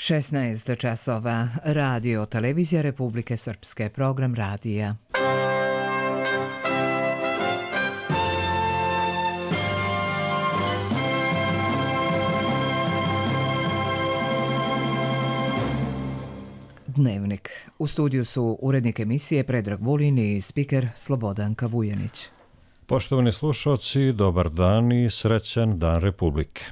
16 časova. Radio Televizija Republike Srpske. Program radija. Dnevnik. U studiju su urednik emisije Predrag Vulin i spiker Slobodanka Vujanić. Poštovani slušalci, dobar dan i srećan Dan Republike.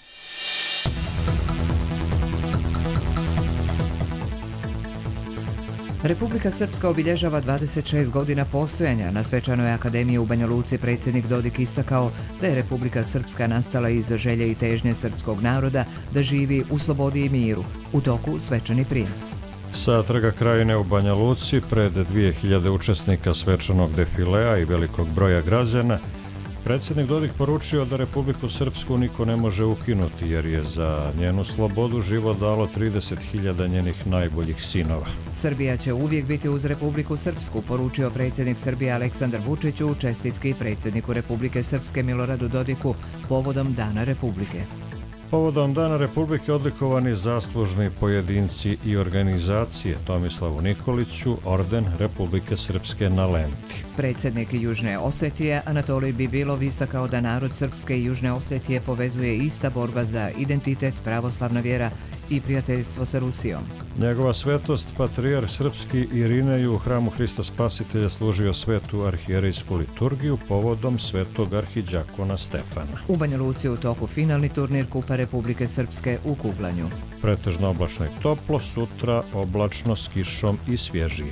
Republika Srpska obilježava 26 godina postojanja. Na Svečanoj akademiji u Banja Luci predsjednik Dodik istakao da je Republika Srpska nastala iz želje i težnje srpskog naroda da živi u slobodi i miru. U toku svečani prijem. Sa Trga Krajine u Banja Luci, pred 2000 učesnika svečanog defilea i velikog broja građana, predsjednik Dodik poručio da Republiku Srpsku niko ne može ukinuti, jer je za njenu slobodu život dalo 30.000 njenih najboljih sinova. Srbija će uvijek biti uz Republiku Srpsku, poručio predsjednik Srbije Aleksandar Vučić u čestitki predsjedniku Republike Srpske Miloradu Dodiku povodom Dana Republike. Povodom Dana Republike odlikovani zaslužni pojedinci i organizacije: Tomislavu Nikoliću, orden Republike Srpske na lenti. Predsjednik Južne Osetije Anatolij Bibilov istakao da narod Srpske i Južne Osetije povezuje ista borba za identitet, pravoslavna vjera i prijateljstvo sa Rusijom. Njegova svetost, patrijarh srpski Irinej u hramu Hrista Spasitelja služio svetu arhijerejsku liturgiju povodom svetog arhidžakona Stefana. U Banja Luci u toku finalni turnir Kupa Republike Srpske u kuglanju. Pretežno oblačno i toplo, sutra oblačno s kišom i svježije.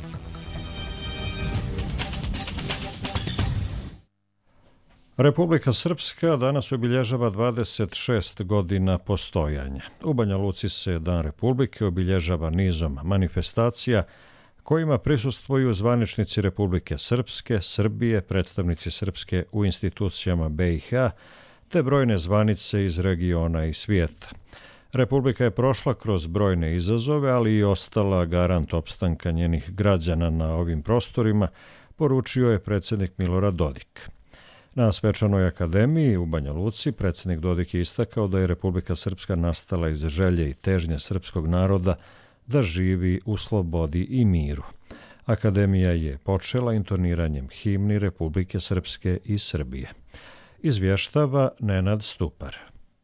Republika Srpska danas obilježava 26 godina postojanja. U Banja Luci se Dan Republike obilježava nizom manifestacija kojima prisustvuju zvaničnici Republike Srpske, Srbije, predstavnici Srpske u institucijama BiH, te brojne zvanice iz regiona i svijeta. Republika je prošla kroz brojne izazove, ali i ostala garant opstanka njenih građana na ovim prostorima, poručio je predsjednik Milorad Dodik. Na Svečanoj akademiji u Banja Luci predsjednik Dodik je istakao da je Republika Srpska nastala iz želje i težnje srpskog naroda da živi u slobodi i miru. Akademija je počela intoniranjem himni Republike Srpske i Srbije. Izvještava Nenad Stupar.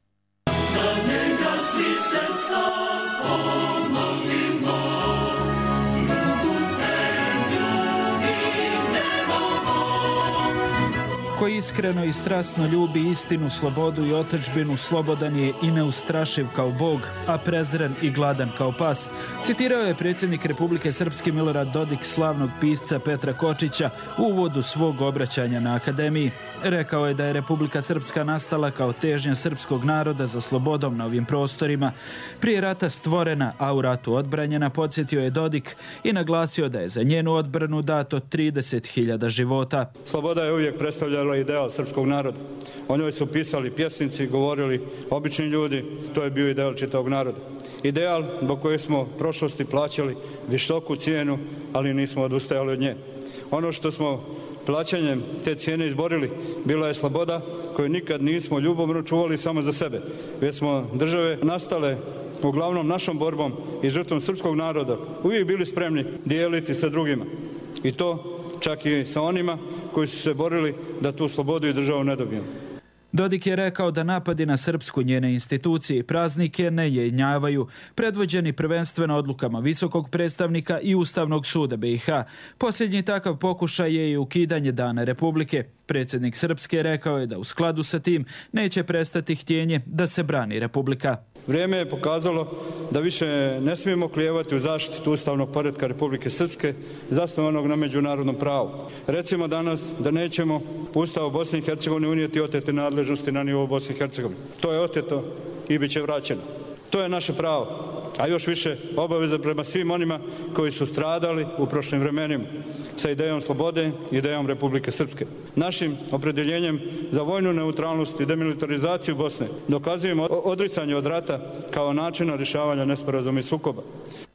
Koji iskreno i strasno ljubi istinu, slobodu i otadžbinu, slobodan je i neustrašiv kao Bog, a prezren i gladan kao pas. Citirao je predsjednik Republike Srpske Milorad Dodik slavnog pisca Petra Kočića u uvodu svog obraćanja na akademiji. Rekao je da je Republika Srpska nastala kao težnja srpskog naroda za slobodom na ovim prostorima. Prije rata stvorena, a u ratu odbranjena, podsjetio je Dodik i naglasio da je za njenu odbranu dato 30.000 života. Sloboda je uvijek predstavljala ideal srpskog naroda. O njoj su pisali pjesnici, govorili obični ljudi, to je bio ideal čitavog naroda. Ideal zbog kojeg smo prošlosti plaćali visoku cijenu, ali nismo odustajali od nje. Ono što smo plaćanjem te cijene izborili bila je sloboda koju nikad nismo ljubomorno čuvali samo za sebe, već smo države nastale uglavnom našom borbom i žrtvom srpskog naroda uvijek bili spremni dijeliti sa drugima. I to čak i sa onima koji su se borili da tu slobodu i državu ne dobijemo. Dodik je rekao da napadi na Srpsku, njene institucije i praznike ne jenjavaju, predvođeni prvenstveno odlukama visokog predstavnika i Ustavnog suda BiH. Posljednji takav pokušaj je i ukidanje Dana Republike. Predsjednik Srpske rekao je da u skladu sa tim neće prestati htjenje da se brani Republika. Vrijeme je pokazalo da više ne smijemo klijevati u zaštitu ustavnog poretka Republike Srpske zasnovanog na međunarodnom pravu. Recimo danas da nećemo Ustav Bosne i Hercegovine unijeti otete nadležnosti na nivou Bosne i Hercegovine. To je oteto i bit će vraćeno. To je naše pravo, a još više obaveza prema svim onima koji su stradali u prošlim vremenima sa idejom slobode, idejom Republike Srpske. Našim opredjeljenjem za vojnu neutralnost i demilitarizaciju Bosne dokazujemo odricanje od rata kao načina rješavanja nesporazuma i sukoba.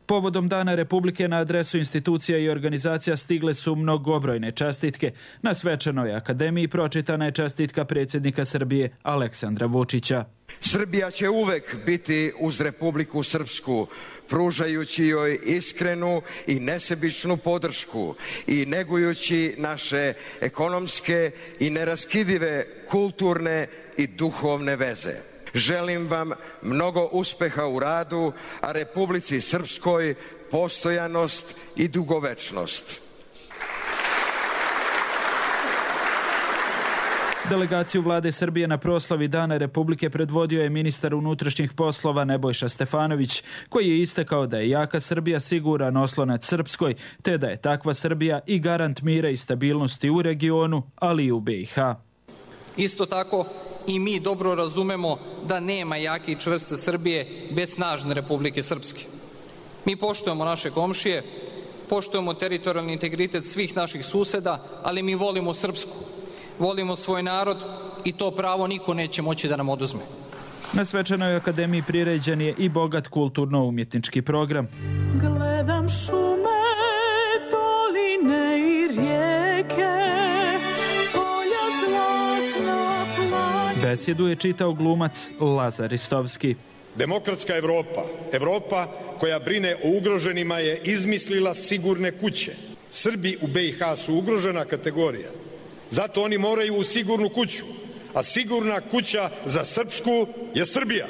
Povodom Dana Republike na adresu institucija i organizacija stigle su mnogobrojne čestitke. Na svečanoj akademiji pročitana je čestitka predsjednika Srbije Aleksandra Vučića. Srbija će uvek biti uz Republiku Srpsku, pružajući joj iskrenu i nesebičnu podršku i negujući naše ekonomske i neraskidive kulturne i duhovne veze. Želim vam mnogo uspeha u radu, a Republici Srpskoj postojanost i dugovečnost. Delegaciju vlade Srbije na proslavi Dana Republike predvodio je ministar unutrašnjih poslova Nebojša Stefanović, koji je istakao da je jaka Srbija siguran oslonac Srpskoj, te da je takva Srbija i garant mira i stabilnosti u regionu, ali i u BiH. Isto tako i mi dobro razumemo da nema jake i čvrste Srbije bez snažne Republike Srpske. Mi poštujemo naše komšije, poštujemo teritorijalni integritet svih naših suseda, ali mi volimo Srpsku. Volimo svoj narod i to pravo niko neće moći da nam oduzme. Na svečanoj akademiji priređen je i bogat kulturno-umjetnički program. Gledam šume, doline i rijeke, polja zlatna planja. Besjedu je čitao glumac Lazar Ristovski. Demokratska Evropa, Evropa koja brine o ugroženima, je izmislila sigurne kuće. Srbi u BiH su ugrožena kategorija. Zato oni moraju u sigurnu kuću, a sigurna kuća za Srpsku je Srbija.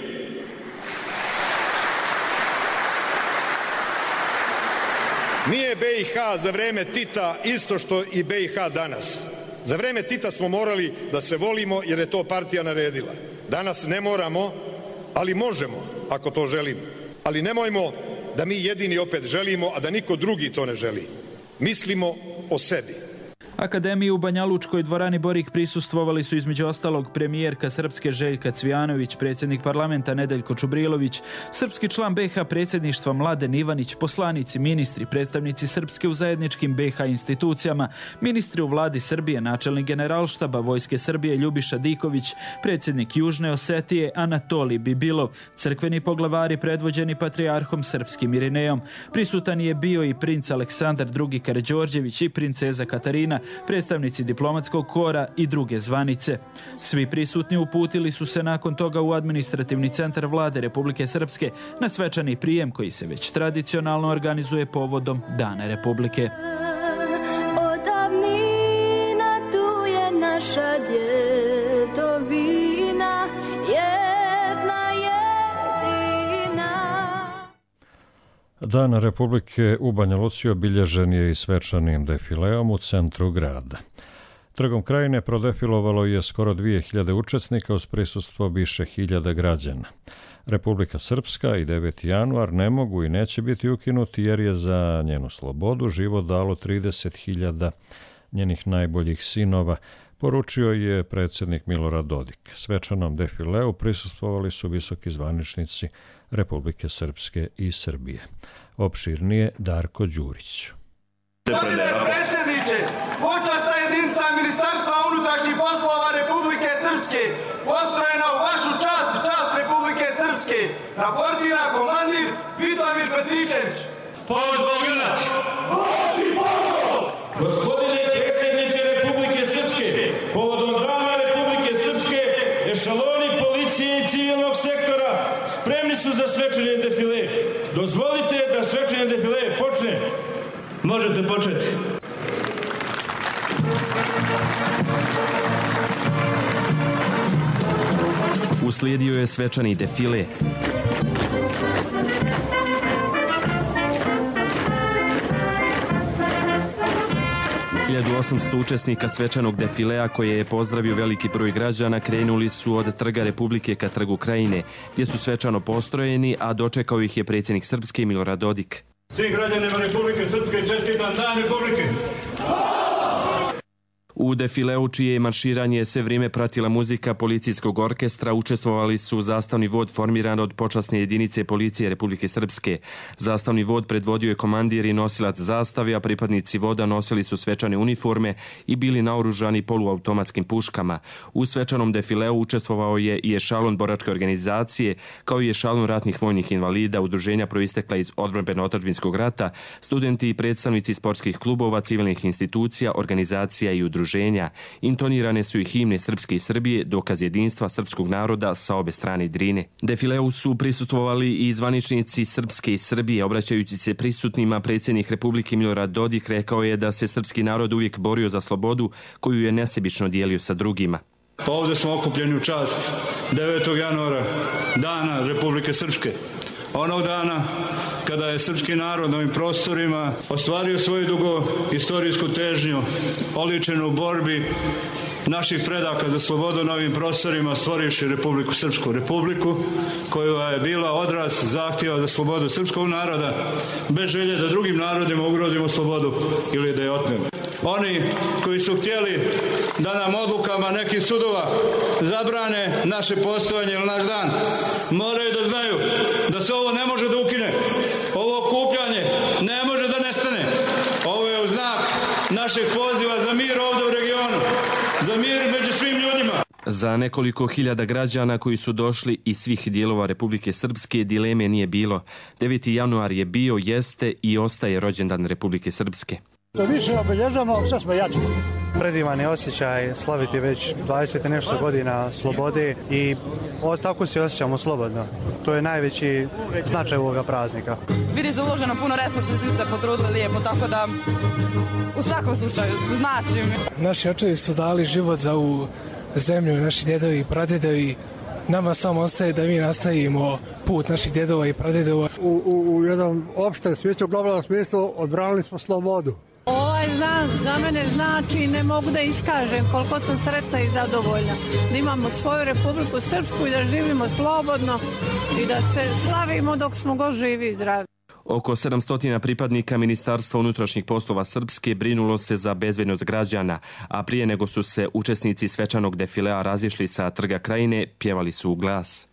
Nije BiH za vreme Tita isto što i BiH danas. Za vreme Tita smo morali da se volimo jer je to partija naredila. Danas ne moramo, ali možemo ako to želimo. Ali nemojmo da mi jedini opet želimo, a da niko drugi to ne želi. Mislimo o sebi. Akademiji u Banja Lučkoj dvorani Borik prisustvovali su između ostalog premijerka Srpske Željka Cvijanović, predsjednik parlamenta Nedeljko Čubrilović, srpski član BiH predsjedništva Mladen Ivanić, poslanici, ministri, predstavnici Srpske u zajedničkim BiH institucijama, ministri u vladi Srbije, načelnik generalštaba Vojske Srbije Ljubiša Diković, predsjednik Južne Osetije Anatolij Bibilov, crkveni poglavari predvođeni patrijarhom srpskim Irinejom. Prisutan je bio i princ Aleksandar II. Karađorđević i princeza Katarina, predstavnici diplomatskog kora i druge zvanice. Svi prisutni uputili su se nakon toga u administrativni centar vlade Republike Srpske na svečani prijem koji se već tradicionalno organizuje povodom Dana Republike. Od davnina tu je naša djedovina, jedna jedina. Dan Republike u Banja Luci obilježen je i svečanim defileom u centru grada. Trgom Krajine prodefilovalo je skoro 2000 učesnika uz prisustvo više hiljada građana. Republika Srpska i 9. januar ne mogu i neće biti ukinuti jer je za njenu slobodu život dalo 30.000 njenih najboljih sinova, poručio je predsjednik Milorad Dodik. Svečanom defileu prisustvovali su visoki zvaničnici Republike Srpske i Srbije. Opširnije Darko Đurić. Gospodine predsjedniče, počasna jedinica Ministarstva unutrašnjih poslova Republike Srpske, postrojena u vašu čast i čast Republike Srpske, raportira komandir Vitomir Petričević. Povod Bogdanac! Gospodine predsjedniče Republike Srpske, povodom Dana Republike Srpske, ešaloni policije i civilnog sektora spremni su za svečani defile. Dozvolite da svečani defile počne. Možete početi. Uslijedio je svečani defile. Hiljadu 800 učesnika svečanog defilea koje je pozdravio veliki broj građana krenuli su od Trga Republike ka Trgu Krajine, gdje su svečano postrojeni, a dočekao ih je predsjednik Srpske Milorad Dodik. Svim građanima Republike Srpske čestitam Dan Republike. U defileu, čije je marširanje sve vrijeme pratila muzika policijskog orkestra, učestvovali su zastavni vod formiran od počasne jedinice policije Republike Srpske. Zastavni vod predvodio je komandir i nosilac zastave, a pripadnici voda nosili su svečane uniforme i bili naoružani poluautomatskim puškama. U svečanom defileu učestvovao je i ešalon boračke organizacije, kao i ešalon ratnih vojnih invalida, udruženja proistekla iz odbrambeno-otadžbinskog rata, studenti i predstavnici sportskih klubova, civilnih institucija, organizacija i udruženja. Intonirane su i himne Srpske i Srbije, dokaz jedinstva srpskog naroda sa obe strane Drine. Defileu su prisustvovali i zvaničnici Srpske i Srbije. Obraćajući se prisutnima, predsjednik Republike Milorad Dodik rekao je da se srpski narod uvijek borio za slobodu koju je nesebično dijelio sa drugima. Ovdje smo okupljeni u čast 9. januara, dana Republike Srpske. Onog dana kada je srpski narod na ovim prostorima ostvario svoju dugo istorijsku težnju, oličenu u borbi naših predaka za slobodu na ovim prostorima, stvorivši Republiku Srpsku. Republiku koja je bila odraz zahtjeva za slobodu srpskog naroda, bez želje da drugim narodima ugrozimo slobodu ili da je otmemo. Oni koji su htjeli da nam odlukama nekih sudova zabrane naše postojanje ili naš dan, moraju da znaju da se ovo ne može da ukine. Ovo okupljanje ne može da nestane. Ovo je u znak našeg poziva za mir ovdje u regionu, za mir među svim ljudima. Za nekoliko hiljada građana koji su došli iz svih dijelova Republike Srpske dileme nije bilo. 9. januar je bio, jeste i ostaje rođendan Republike Srpske. Što više obilježamo, sve smo jači. Predivan je osjećaj slaviti već 20 i nešto godina slobode i tako se osjećamo slobodno. To je najveći značaj ovoga praznika. Vidi se uloženo puno resursa, svi se potrudili lijepo, tako da u svakom slučaju značim. Naši očevi su dali život za ovu zemlju, naši djedovi i pradjedovi. Nama samo ostaje da mi nastavimo put naših djedova i pradjedova. U jednom opštem smislu, globalnom smislu, odbranili smo slobodu. Ovaj dan za mene znači, ne mogu da iskažem koliko sam sretna i zadovoljna. Da imamo svoju Republiku Srpsku i da živimo slobodno i da se slavimo dok smo god živi i zdravi. Oko 700 pripadnika Ministarstva unutrašnjih poslova Srpske brinulo se za bezbednost građana, a prije nego su se učesnici svečanog defilea razišli sa Trga Krajine, pjevali su u glas.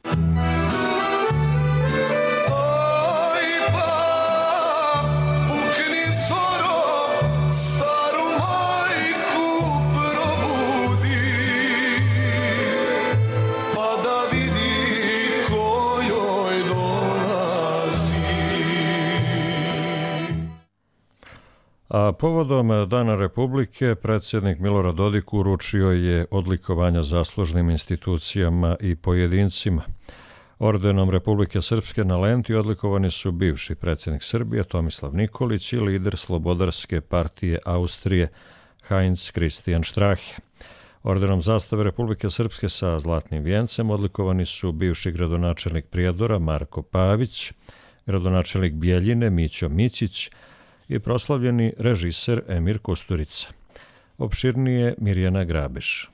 A povodom Dana Republike, predsjednik Milorad Dodik uručio je odlikovanja zaslužnim institucijama i pojedincima. Ordenom Republike Srpske na lenti odlikovani su bivši predsjednik Srbije Tomislav Nikolić i lider Slobodarske partije Austrije Heinz Christian Strache. Ordenom zastave Republike Srpske sa zlatnim vijencem odlikovani su bivši gradonačelnik Prijedora Marko Pavić, gradonačelnik Bjeljine Mićo Mićić i proslavljeni režiser Emir Kusturica. Opširnije Mirjana Grabeš.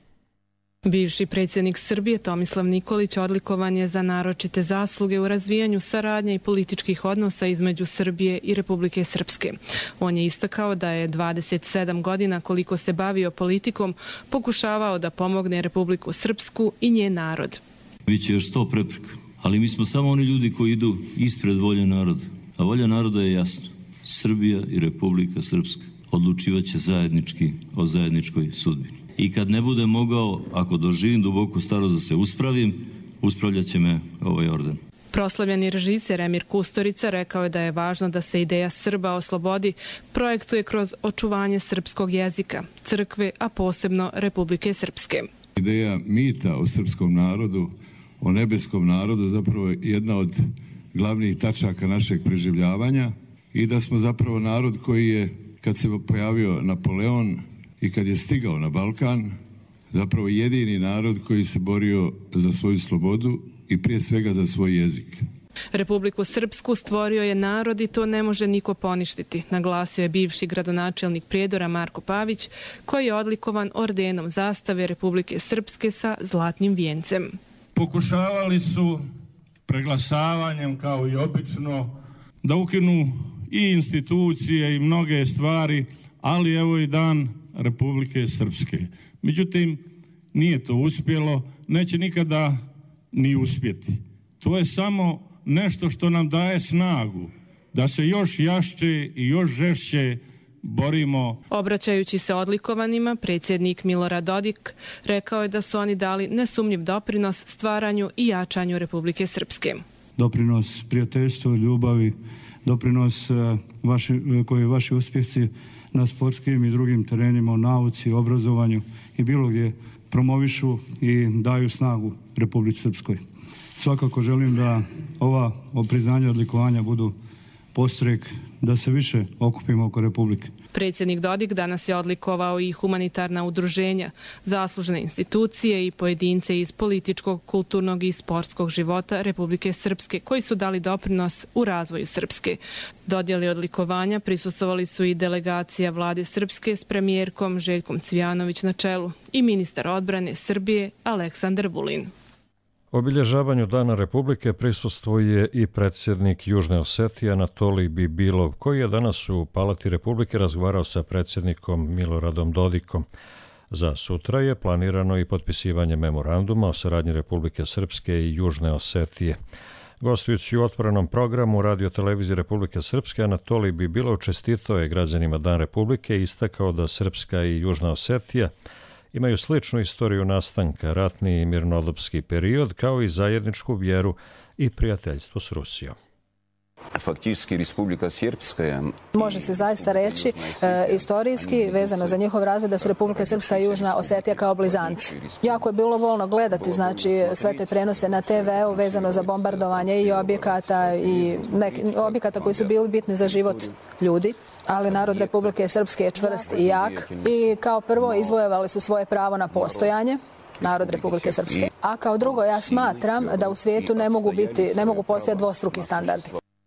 Bivši predsjednik Srbije Tomislav Nikolić odlikovan je za naročite zasluge u razvijanju saradnje i političkih odnosa između Srbije i Republike Srpske. On je istakao da je 27 godina koliko se bavio politikom pokušavao da pomogne Republiku Srpsku i njen narod. Biće još 100 prepreka, ali mi smo samo oni ljudi koji idu ispred volje naroda. A volja naroda je jasna. Srbija i Republika Srpska odlučivaće zajednički o zajedničkoj sudbini. I kad ne bude mogao, ako doživim duboku starost da se uspravim, uspravljat će me ovaj orden. Proslavljeni režiser Emir Kusturica rekao je da je važno da se ideja Srba o slobodi projektuje kroz očuvanje srpskog jezika, crkve, a posebno Republike Srpske. Ideja mita o srpskom narodu, o nebeskom narodu, zapravo je jedna od glavnih tačaka našeg preživljavanja i da smo zapravo narod koji je, kad se pojavio Napoleon i kad je stigao na Balkan, zapravo jedini narod koji se borio za svoju slobodu i prije svega za svoj jezik. Republiku Srpsku stvorio je narod i to ne može niko poništiti, naglasio je bivši gradonačelnik Prijedora Marko Pavić, koji je odlikovan ordenom zastave Republike Srpske sa zlatnim vijencem. Pokušavali su preglasavanjem, kao i obično, da ukinu i institucije i mnoge stvari, ali evo i dan Republike Srpske. Međutim, nije to uspjelo, neće nikada ni uspjeti. To je samo nešto što nam daje snagu da se još jašće i još žešće borimo. Obraćajući se odlikovanima, predsjednik Milorad Dodik rekao je da su oni dali nesumnjiv doprinos stvaranju i jačanju Republike Srpske. Doprinos prijateljstvu, ljubavi, doprinos koji vaši uspjehci na sportskim i drugim terenima, u nauci, obrazovanju i bilo gdje promovišu i daju snagu Republici Srpskoj. Svakako želim da ova priznanja i odlikovanja budu podstrek da se više okupimo oko Republike. Predsjednik Dodik danas je odlikovao i humanitarna udruženja, zaslužne institucije i pojedince iz političkog, kulturnog i sportskog života Republike Srpske koji su dali doprinos u razvoju Srpske. Dodjeli odlikovanja prisustvovali su i delegacija vlade Srpske s premijerkom Željkom Cvijanović na čelu i ministar odbrane Srbije Aleksandar Vulin. Obilježavanju Dana Republike prisustvuje i predsjednik Južne Osetije Anatolij Bibilov, koji je danas u Palati Republike razgovarao sa predsjednikom Miloradom Dodikom. Za sutra je planirano i potpisivanje memoranduma o saradnji Republike Srpske i Južne Osetije. Gostujući u otvorenom programu Radio-televizije Republike Srpske, Anatolij Bibilov čestitao je građanima Dan Republike i istakao da Srpska i Južna Osetija imaju sličnu istoriju nastanka, ratni i mirnodopski period, kao i zajedničku vjeru i prijateljstvo s Rusijom. Faktički Republika Srpska može se zaista reći istorijski vezano za njihov razvoj da su Republika Srpska i Južna Osetija kao blizanci. Jako je bilo volno gledati sve te prenose na TV-u vezano za bombardovanje i objekata koji su bili bitni za život ljudi. Ali narod Republike Srpske je čvrst i jak i kao prvo izvojevali su svoje pravo na postojanje, narod Republike Srpske. A kao drugo, ja smatram da u svijetu ne mogu postojati dvostruki standardi.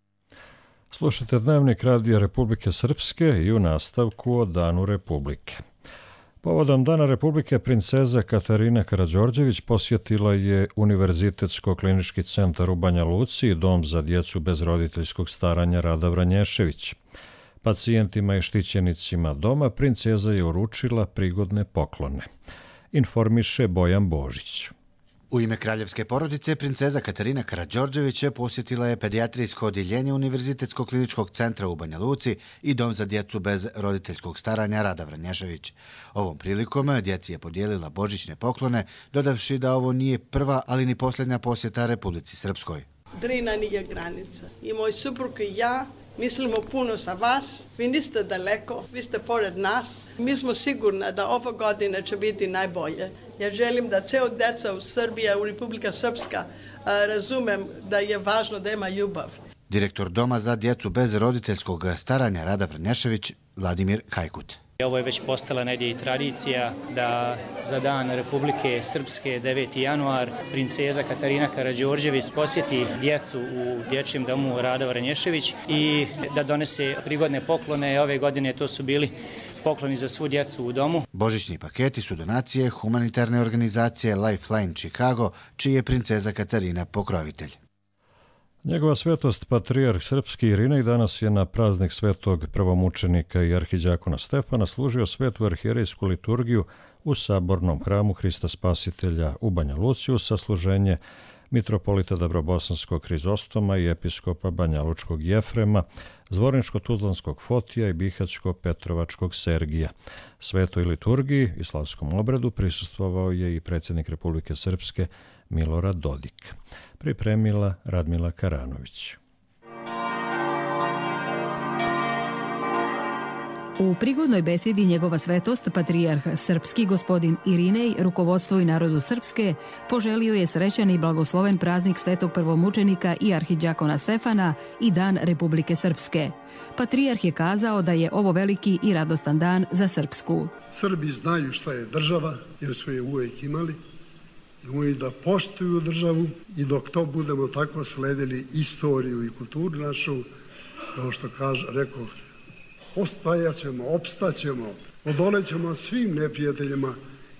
Slušajte Dnevnik Radija Republike Srpske i u nastavku o Danu Republike. Povodom Dana Republike princeza Katarina Karađorđević posjetila je Univerzitetsko-klinički centar u Banja Luci i Dom za djecu bez roditeljskog staranja Rada Vranješević. Pacijentima i štićenicima doma princeza je uručila prigodne poklone. Informiše Bojan Božić. U ime kraljevske porodice, princeza Katarina Karađorđević posjetila je pedijatrijsko odjeljenje Univerzitetskog kliničkog centra u Banja Luci i Dom za djecu bez roditeljskog staranja Rada Vranješević. Ovom prilikom djeci je podijelila božićne poklone, dodavši da ovo nije prva, ali ni posljednja posjeta Republici Srpskoj. Drina nije granica. I moj suprug i ja mislimo puno sa vas. Vi niste daleko, vi ste pored nas. Mi smo sigurni da ova godina će biti najbolje. Ja želim da ceo djeca u Srbiji, u Republika Srpska razumem da je važno da ima ljubav. Direktor Doma za djecu bez roditeljskog staranja Rada Vranješević, Vladimir Kajkut. Ovo je već postala negdje i tradicija da za Dan Republike Srpske 9. januar princeza Katarina Karađorđević posjeti djecu u dječjem domu Rada Vranješević i da donese prigodne poklone. Ove godine to su bili pokloni za svu djecu u domu. Božićni paketi su donacije humanitarne organizacije Lifeline Chicago, čiji je princeza Katarina pokrovitelj. Njegova svetost patrijarh srpski Irinej danas je na praznik svetog prvomučenika i arhiđakona Stefana služio svetu arhijerejsku liturgiju u sabornom hramu Hrista Spasitelja u Banja Luci uz sasluženje mitropolita Dabrobosanskog Hrizostoma i episkopa Banjalučkog Jefrema, Zvorničko-Tuzlanskog Fotija i Bihać-Petrovačkog Sergija. Svetoj liturgiji i slavskom obredu prisustvovao je i predsjednik Republike Srpske Milorad Dodik. Pripremila Radmila Karanović. U prigodnoj besedi njegova svetost, patrijarh srpski gospodin Irinej, rukovodstvo i narodu Srpske, poželio je srećan i blagosloven praznik svetog prvomučenika i arhiđakona Stefana i Dan Republike Srpske. Patrijarh je kazao da je ovo veliki i radostan dan za Srpsku. Srbi znaju šta je država, jer su je uvijek imali. Imaju da poštuju državu i dok to budemo tako sledili istoriju i kulturu našu, kao što rekao, ostajat ćemo, opstaćemo, odolećemo svim neprijateljima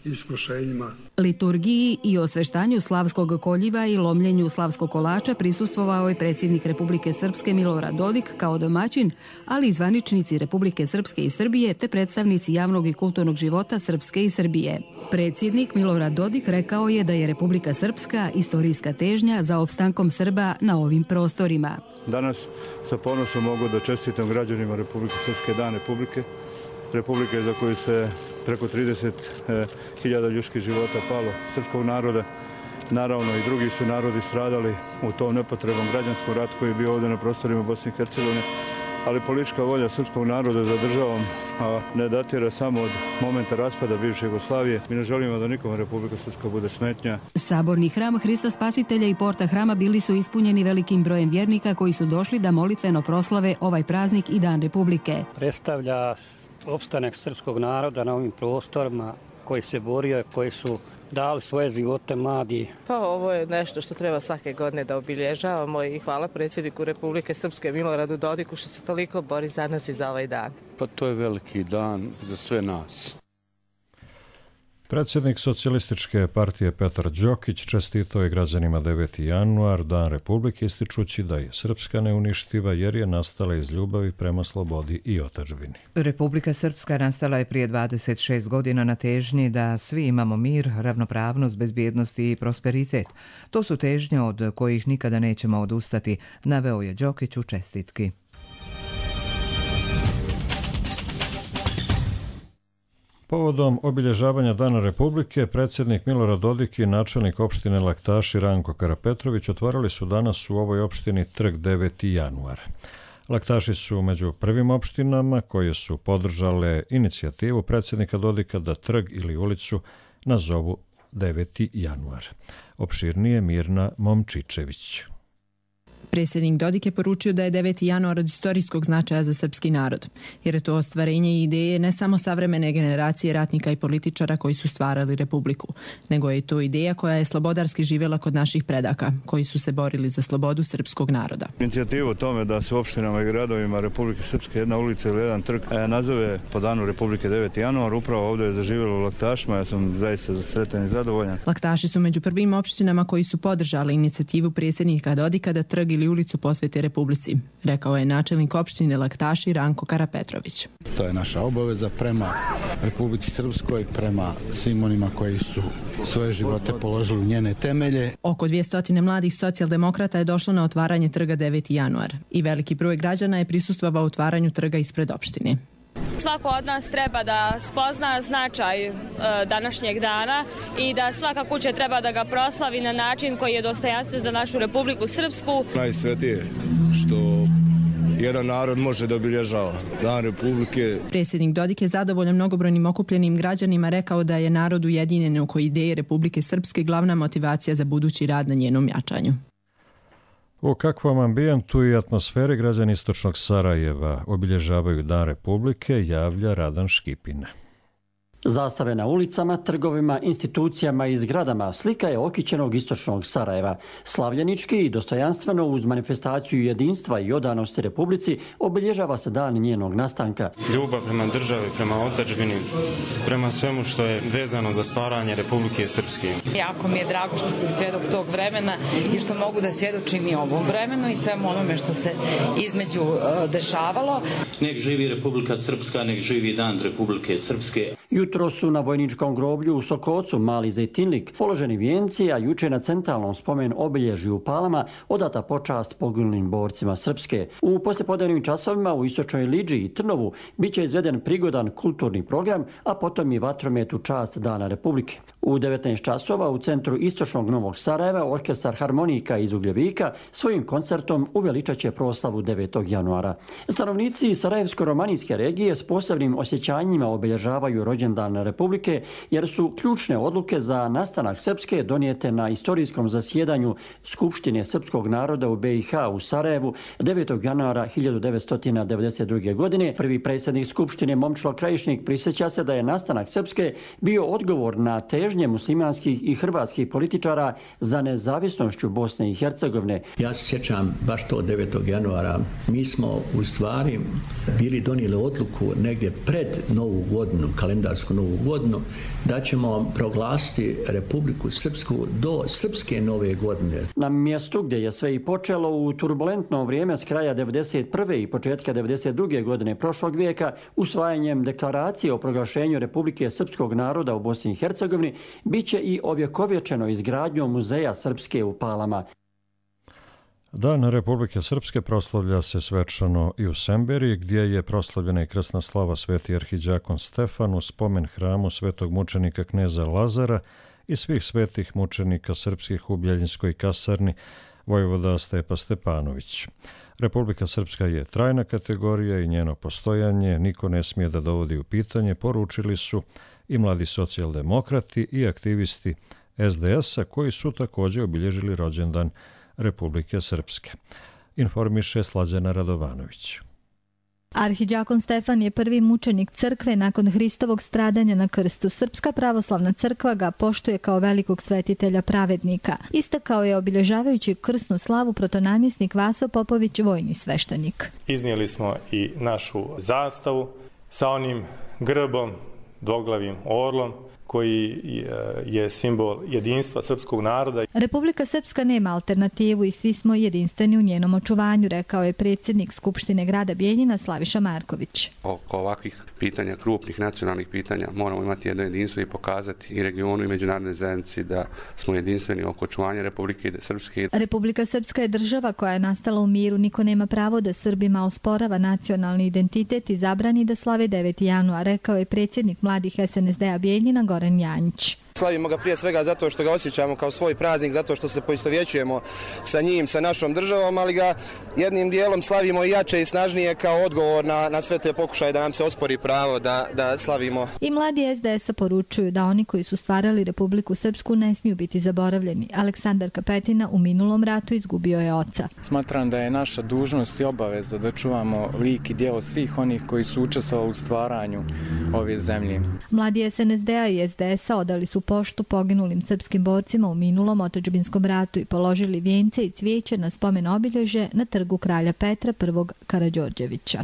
iskušenjima. Liturgiji i osveštanju slavskog koljiva i lomljenju slavskog kolača prisustvovao je predsjednik Republike Srpske Milorad Dodik kao domaćin, ali i zvaničnici Republike Srpske i Srbije te predstavnici javnog i kulturnog života Srpske i Srbije. Predsjednik Milorad Dodik rekao je da je Republika Srpska istorijska težnja za opstankom Srba na ovim prostorima. Danas sa ponosom mogu da čestitam građanima Republike Srpske Dan Republike za koju se preko 30.000 ljudskih života palo srpskog naroda. Naravno i drugi su narodi stradali u tom nepotrebnom građanskom ratu koji je bio ovdje na prostorima Bosne i Hercegovine. Ali politička volja srpskog naroda za državom ne datira samo od momenta raspada bivše Jugoslavije. Mi ne želimo da nikome Republika Srpska bude smetnja. Saborni hram Hrista Spasitelja i porta hrama bili su ispunjeni velikim brojem vjernika koji su došli da molitveno proslave ovaj praznik i Dan Republike. Predstavlja opstanak srpskog naroda na ovim prostorima koji se borio, koji su dali svoje živote mladi. Pa ovo je nešto što treba svake godine da obilježavamo i hvala predsjedniku Republike Srpske Miloradu Dodiku što se toliko bori za nas i za ovaj dan. Pa to je veliki dan za sve nas. Predsjednik Socijalističke partije Petar Đokić čestitao je građanima 9. januar, Dan Republike, ističući da je Srpska neuništiva jer je nastala iz ljubavi prema slobodi i otadžbini. Republika Srpska nastala je prije 26 godina na težnji da svi imamo mir, ravnopravnost, bezbjednost i prosperitet. To su težnje od kojih nikada nećemo odustati, naveo je Đokić u čestitki. Povodom obilježavanja Dana Republike, predsjednik Milorad Dodik i načelnik opštine Laktaši Ranko Karapetrović otvarali su danas u ovoj opštini trg 9. januar. Laktaši su među prvim opštinama koje su podržale inicijativu predsjednika Dodika da trg ili ulicu nazovu 9. januar. Opširnije Mirna Momčičević. Predsjednik Dodik je poručio da je 9. januar od istorijskog značaja za srpski narod, jer je to ostvarenje i ideje ne samo savremene generacije ratnika i političara koji su stvarali Republiku, nego je to ideja koja je slobodarski živjela kod naših predaka, koji su se borili za slobodu srpskog naroda. Inicijativu o tome da se u opštinama i gradovima Republike Srpske jedna ulica ili jedan trg nazove po Danu Republike 9. januar, upravo ovdje je zaživjelo u Laktašima, ja sam zaista sretan i zadovoljan. Laktaši su među prvim opštinama koji su podržali inicijativu predsjednika Dodika da trg ili ulicu posveti Republici, rekao je načelnik opštine Laktaši Ranko Karapetrović. To je naša obaveza prema Republici Srpskoj, prema svim onima koji su svoje živote položili u njene temelje. Oko 200 mladih socijaldemokrata je došlo na otvaranje trga 9. januar i veliki broj građana je prisustvovao otvaranju trga ispred opštine. Svako od nas treba da spozna značaj današnjeg dana i da svaka kuća treba da ga proslavi na način koji je dostojanstven za našu Republiku Srpsku. Najsvetije što jedan narod može da obilježava Dan Republike. Predsjednik Dodik je zadovoljan mnogobrojnim okupljenim građanima rekao da je narod ujedinjen oko ideje Republike Srpske glavna motivacija za budući rad na njenom jačanju. U kakvom ambijentu i atmosferi građani istočnog Sarajeva obilježavaju Dan Republike, javlja Radan Škipin. Zastave na ulicama, trgovima, institucijama i zgradama slika je okićenog istočnog Sarajeva. Slavljenički i dostojanstveno uz manifestaciju jedinstva i odanosti Republici obilježava se dan njenog nastanka. Ljubav prema državi, prema otadžbini, prema svemu što je vezano za stvaranje Republike Srpske. Jako mi je drago što sam svjedok tog vremena i što mogu da svjedočim i ovom vremenu i svemu onome što se između dešavalo. Nek živi Republika Srpska, nek živi Dan Republike Srpske. Jutro su na vojničkom groblju u Sokocu, Mali Zejtinlik, položeni vijenci, a juče na centralnom spomen obilježju u Palama odata počast poginulim borcima Srpske. U poslijepodnevnim časovima u istočnoj Lidži i Trnovu biće izveden prigodan kulturni program, a potom i vatromet u čast Dana Republike. U 19 časova u centru istočnog Novog Sarajeva orkestar harmonika iz Ugljevika svojim koncertom uveličat će proslavu 9. januara. Stanovnici Sarajevsko-romanijske regije s posebnim osjećanjima obilježavaju rođendan Republike jer su ključne odluke za nastanak Srpske donijete na istorijskom zasjedanju Skupštine srpskog naroda u BiH u Sarajevu 9. januara 1992. godine. Prvi predsjednik Skupštine Momčilo Krajišnik prisjeća se da je nastanak Srpske bio odgovor na težnje muslimanskih i hrvatskih političara za nezavisnošću Bosne i Hercegovine. Ja se sjećam baš to 9. januara. Mi smo u stvari bili donijeli odluku negdje pred Novu godinu, kalendar kalendarsku novu godinu, da ćemo proglasiti Republiku Srpsku do Srpske nove godine. Na mjestu gdje je sve i počelo u turbulentno vrijeme s kraja 1991. i početka 1992. godine prošlog vijeka, usvajanjem deklaracije o proglašenju Republike Srpskog naroda u Bosni i Hercegovini, bit će i ovjekovječeno izgradnjom muzeja Srpske u Palama. Dan Republike Srpske proslavlja se svečano i u Semberiji, gdje je proslavljena i krsna slava sveti arhidjakon Stefan u spomen hramu svetog mučenika kneza Lazara i svih svetih mučenika srpskih u Bjeljinskoj kasarni vojvoda Stepa Stepanović. Republika Srpska je trajna kategorija i njeno postojanje niko ne smije da dovodi u pitanje, poručili su i mladi socijaldemokrati i aktivisti SDS-a koji su također obilježili rođendan Republike Srpske. Informiše Slađana Radovanović. Arhidjakon Stefan je prvi mučenik crkve nakon Hristovog stradanja na krstu. Srpska pravoslavna crkva ga poštuje kao velikog svetitelja pravednika. Istakao je obilježavajući krsnu slavu protonamjesnik Vaso Popović, vojni sveštenik. Iznijeli smo i našu zastavu sa onim grbom, dvoglavim orlom, koji je simbol jedinstva srpskog naroda. Republika Srpska nema alternativu i svi smo jedinstveni u njenom očuvanju, rekao je predsjednik Skupštine grada Bijeljina Slaviša Marković. Oko ovakvih pitanja, krupnih nacionalnih pitanja, moramo imati jedno jedinstvo i pokazati i regionu i međunarodnoj zajednici da smo jedinstveni oko očuvanja Republike Srpske. Republika Srpska je država koja je nastala u miru. Niko nema pravo da Srbima osporava nacionalni identitet i zabrani da slave 9. januar, rekao je predsjednik mladih SNSD-a Bijeljina Goran Janjić. Slavimo ga prije svega zato što ga osjećamo kao svoj praznik, zato što se poistovjećujemo sa njim, sa našom državom, ali ga jednim dijelom slavimo i jače i snažnije kao odgovor na sve te pokušaje da nam se ospori pravo da slavimo. I mladi SDS-a poručuju da oni koji su stvarali Republiku Srpsku ne smiju biti zaboravljeni. Aleksandar Kapetina u minulom ratu izgubio je oca. Smatram da je naša dužnost i obaveza da čuvamo lik i djelo svih onih koji su učestvovali u stvaranju ove zemlje. Mladi SNSD-a i SDS-a odali su poštu poginulim srpskim borcima u minulom otadžbinskom ratu i položili vijence i cvijeće na spomen obilježje na trgu kralja Petra I. Karađorđevića.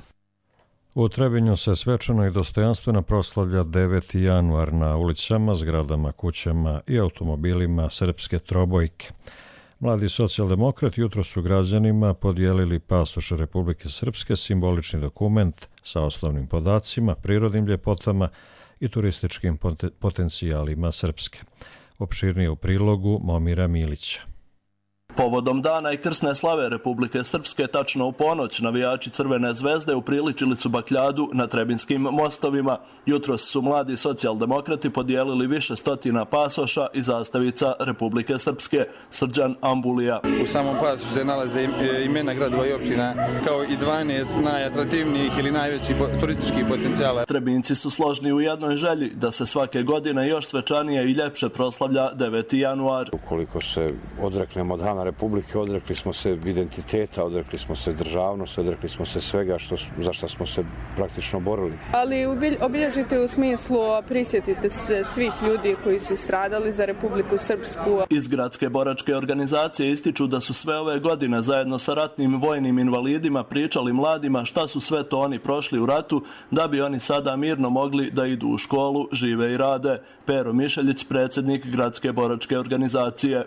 U Trebinju se svečano i dostojanstveno proslavlja 9. januar na ulicama, zgradama, kućama i automobilima Srpske trobojke. Mladi socijaldemokrati jutro su građanima podijelili pasoš Republike Srpske, simbolični dokument sa osnovnim podacima, prirodnim ljepotama i turističkim potencijalima Srpske. Opširnije u prilogu Momira Milića. Povodom dana i krsne slave Republike Srpske, tačno u ponoć, navijači Crvene zvezde upriličili su bakljadu na Trebinskim mostovima. Jutros su mladi socijaldemokrati podijelili više stotina pasoša i zastavica Republike Srpske. Srđan Ambulija. U samom pasošu se nalaze imena gradova i općina, kao i 12 najatraktivnijih ili najvećih turističkih potencijala. Trebinci su složni u jednoj želji da se svake godine još svečanije i ljepše proslavlja 9. januar. Ukoliko se odreknemo dana Republike, odrekli smo se identiteta, odrekli smo se državnosti, odrekli smo se svega za što smo se praktično borili. Ali obilježite u smislu prisjetite se svih ljudi koji su stradali za Republiku Srpsku. Iz gradske boračke organizacije ističu da su sve ove godine zajedno sa ratnim vojnim invalidima pričali mladima šta su sve to oni prošli u ratu, da bi oni sada mirno mogli da idu u školu, žive i rade. Pero Mišeljić, predsjednik gradske boračke organizacije.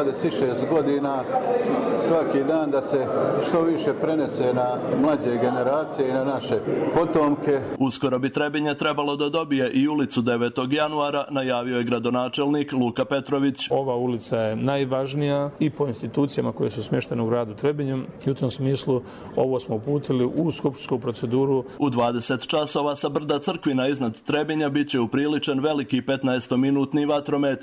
26 godina svaki dan da se što više prenese na mlađe generacije i na naše potomke. Uskoro bi Trebinje trebalo da dobije i ulicu 9. januara, najavio je gradonačelnik Luka Petrović. Ova ulica je najvažnija i po institucijama koje su smještene u gradu Trebinju i u tom smislu ovo smo uputili u skupštinsku proceduru. U 20 časova sa brda Crkvina iznad Trebinja bit će upriličen veliki 15-minutni vatromet.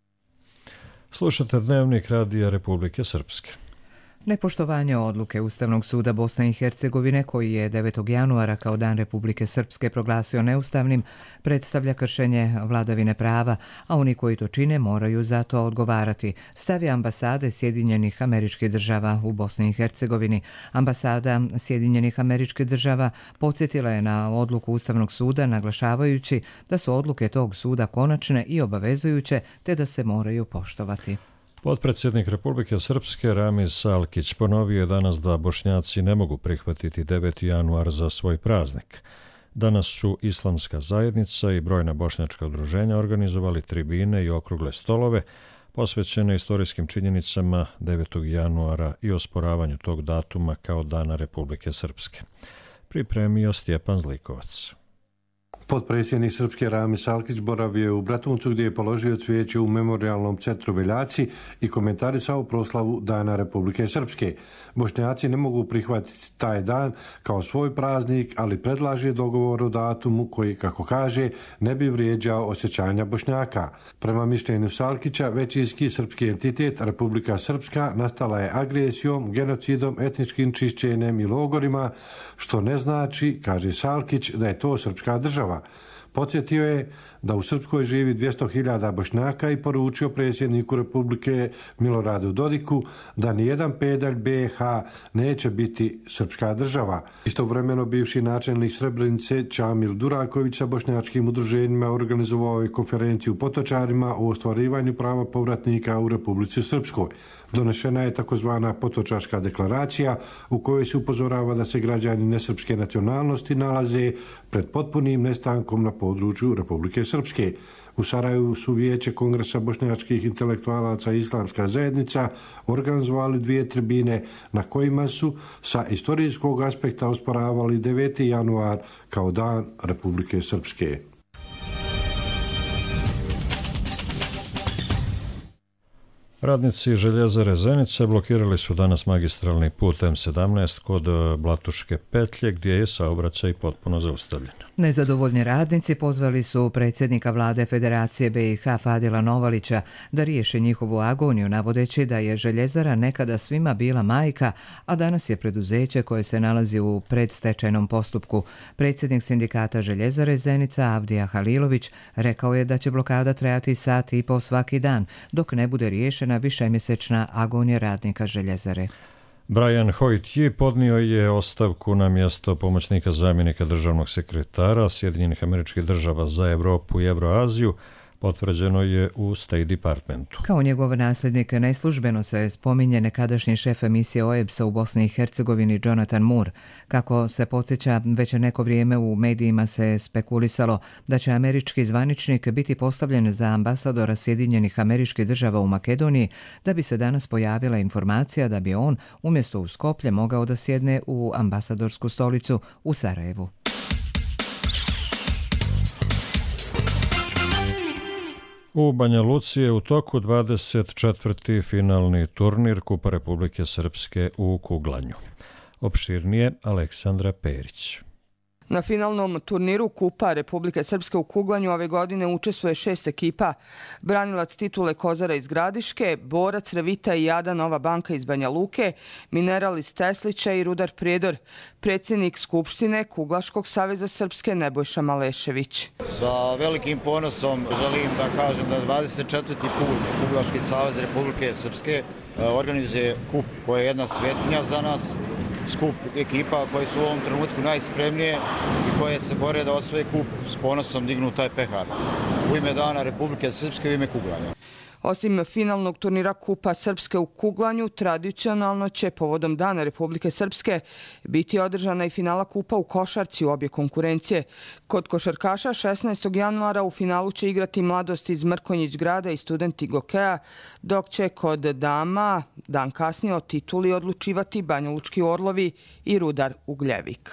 Slušate Dnevnik Radija Republike Srpske. Nepoštovanje odluke Ustavnog suda Bosne i Hercegovine, koji je 9. januara kao Dan Republike Srpske proglasio neustavnim, predstavlja kršenje vladavine prava, a oni koji to čine moraju za to odgovarati, stavi ambasade Sjedinjenih Američkih Država u Bosni i Hercegovini. Ambasada Sjedinjenih Američkih Država podsjetila je na odluku Ustavnog suda, naglašavajući da su odluke tog suda konačne i obavezujuće, te da se moraju poštovati. Potpredsjednik Republike Srpske Ramiz Salkić ponovio je danas da Bošnjaci ne mogu prihvatiti 9. januar za svoj praznik. Danas su Islamska zajednica i brojna bošnjačka udruženja organizovali tribine i okrugle stolove posvećene istorijskim činjenicama 9. januara i osporavanju tog datuma kao Dana Republike Srpske. Pripremio Stjepan Zlikovac. Potpredsjednik Srpske Rami Salkić boravio u Bratuncu gdje je položio cvijeće u memorialnom centru Veljaci i komentarisao proslavu Dana Republike Srpske. Bošnjaci ne mogu prihvatiti taj dan kao svoj praznik, ali predlaže dogovor o datumu koji, kako kaže, ne bi vrijeđao osjećanja Bošnjaka. Prema mišljenju Salkića, većinski srpski entitet Republika Srpska nastala je agresijom, genocidom, etničkim čišćenjem i logorima, što ne znači, kaže Salkić, da je to srpska država. Podsjetio je da u Srpskoj živi 200.000 Bošnjaka i poručio predsjedniku Republike Miloradu Dodiku da nijedan pedalj BiH neće biti srpska država. Istovremeno bivši načelnik Srebrenice Čamil Duraković sa bošnjačkim udruženjima organizovao je konferenciju Potočarima o ostvarivanju prava povratnika u Republici Srpskoj. Donešena je takozvana Potočarska deklaracija u kojoj se upozorava da se građani nesrpske nacionalnosti nalaze pred potpunim nestankom na području Republike Srpske. U Sarajevu su Vijeće Kongresa bošnjačkih intelektualaca i Islamska zajednica organizovali 2 tribine na kojima su sa istorijskog aspekta osporavali 9. januar kao Dan Republike Srpske. Radnici Željezare Zenica blokirali su danas magistralni put M17 kod Blatuške petlje gdje je saobraćaj potpuno zaustavljen. Nezadovoljni radnici pozvali su predsjednika vlade Federacije BiH Fadila Novalića da riješi njihovu agoniju, navodeći da je Željezara nekada svima bila majka, a danas je preduzeće koje se nalazi u predstečajnom postupku. Predsjednik sindikata Željezare Zenica Avdija Halilović rekao je da će blokada trajati 1,5 sata svaki dan, dok ne bude riješena višemjesečna agonija radnika Željezare. Brian Hoyt podnio je ostavku na mjesto pomoćnika zamjenika državnog sekretara Sjedinjenih Američkih Država za Europu i Euroaziju, potvrđeno je u State Departmentu. Kao njegov nasljednik neslužbeno se spominje nekadašnji šef emisije OEBS-a u Bosni i Hercegovini Jonathan Moore. Kako se podsjeća, već neko vrijeme u medijima se spekulisalo da će američki zvaničnik biti postavljen za ambasadora Sjedinjenih Američkih Država u Makedoniji, da bi se danas pojavila informacija da bi on umjesto u Skoplje mogao da sjedne u ambasadorsku stolicu u Sarajevu. U Banja Luci je u toku 24. finalni turnir Kupa Republike Srpske u kuglanju. Opširnije Aleksandra Perić. Na finalnom turniru Kupa Republike Srpske u kuglanju ove godine učestvuje 6 ekipa. Branilac titule Kozara iz Gradiške, Borac, Revita i Jada Nova Banka iz Banja Luke, Mineral iz Teslića i Rudar Prijedor. Predsjednik Skupštine Kuglaškog saveza Srpske Nebojša Malešević. Sa velikim ponosom želim da kažem da 24. put Kuglaški savez Republike Srpske organizuje kup koja je jedna svetinja za nas. Skup ekipa koje su u ovom trenutku najspremnije i koje se bore da osvoje kup, s ponosom dignu taj pehar. U ime Dana Republike Srpske, u ime kuglanja. Osim finalnog turnira Kupa Srpske u kuglanju, tradicionalno će povodom Dana Republike Srpske biti održana i finala Kupa u košarci u obje konkurencije. Kod košarkaša 16. januara u finalu će igrati Mladost iz Mrkonjić grada i Studenti Gokeja, dok će kod dama dan kasnije o tituli odlučivati Banjalučki Orlovi i Rudar Ugljevik.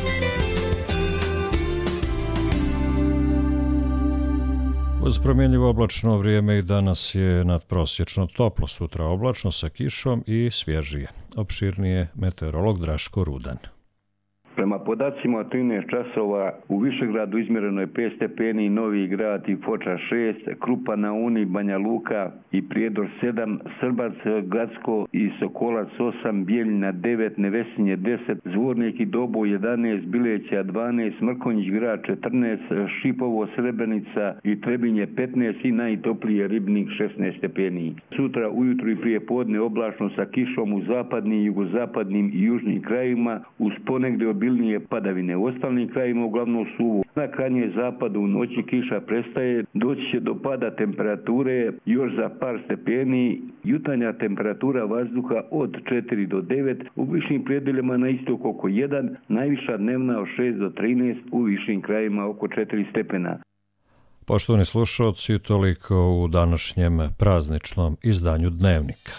Uz promjenjivo oblačno vrijeme i danas je nadprosječno toplo, sutra oblačno sa kišom i svježije. Opširnije meteorolog Draško Rudan. Prema podacima od 13 časova u Višegradu izmjereno je 5 stepeni, Novi Grad i Foča 6, Krupa na Uni, Banja Luka i Prijedor 7, Srbac, Gacko i Sokolac 8, Bijeljina 9, Nevesinje 10, Zvornik i Dobo 11, Bileća 12, Mrkonjić grad 14, Šipovo, Srebrenica i Trebinje 15 i najtoplije Ribnik 16 stepeni. Sutra ujutru i prije podne oblačno sa kišom u zapadnim, jugozapadnim i južnim krajevima uz ponegdje obilazak obilnije padavine. U ostalim krajima uglavnom suvo. Na krajnjem zapadu u noći kiša prestaje, doći će do pada temperature još za par stepeni. Jutarnja temperatura vazduha od 4 do 9, u višim predeljima na istok oko 1, najviša dnevna od 6 do 13, u višim krajima oko 4 stepena. Poštovani slušalci, toliko u današnjem prazničnom izdanju Dnevnika.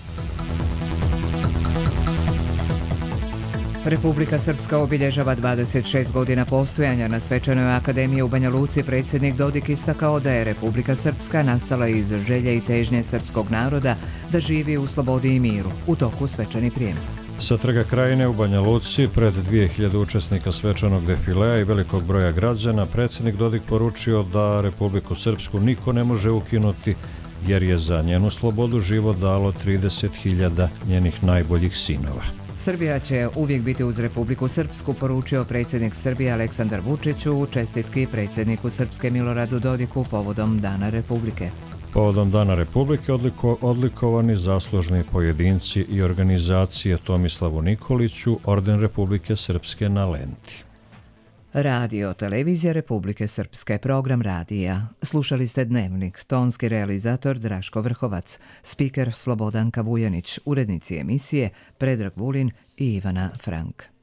Republika Srpska obilježava 26 godina postojanja. Na Svečanoj akademiji u Banja Luci predsjednik Dodik istakao da je Republika Srpska nastala iz želje i težnje srpskog naroda da živi u slobodi i miru. U toku svečani prijem. Sa Trga Krajine u Banja Luci, pred 2000 učesnika svečanog defilea i velikog broja građana, predsjednik Dodik poručio da Republiku Srpsku niko ne može ukinuti, jer je za njenu slobodu život dalo 30.000 njenih najboljih sinova. Srbija će uvijek biti uz Republiku Srpsku, poručio predsjednik Srbije Aleksandar Vučić u čestitki predsjedniku Srpske Miloradu Dodiku povodom Dana Republike. Povodom Dana Republike odlikovani zaslužni pojedinci i organizacije Tomislavu Nikoliću, Orden Republike Srpske na lenti. Radio Televizija Republike Srpske, program radija. Slušali ste Dnevnik, tonski realizator Draško Vrhovac, spiker Slobodanka Vujanić, urednici emisije Predrag Vulin i Ivana Frank.